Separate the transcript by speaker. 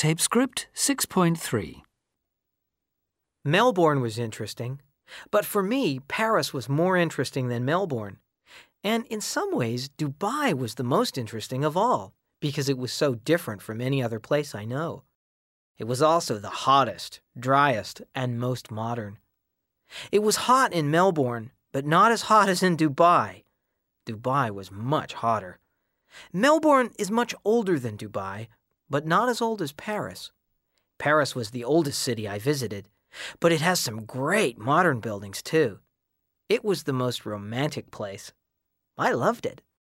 Speaker 1: Tape Script 6.3.
Speaker 2: Melbourne was interesting, but for me, Paris was more interesting than Melbourne. And in some ways, Dubai was the most interesting of all, because it was so different from any other place I know. It was also the hottest, driest, and most modern. It was hot in Melbourne, but not as hot as in Dubai. Dubai was much hotter. Melbourne is much older than Dubai, but not as old as Paris. Paris was the oldest city I visited, but it has some great modern buildings too. It was the most romantic place. I loved it.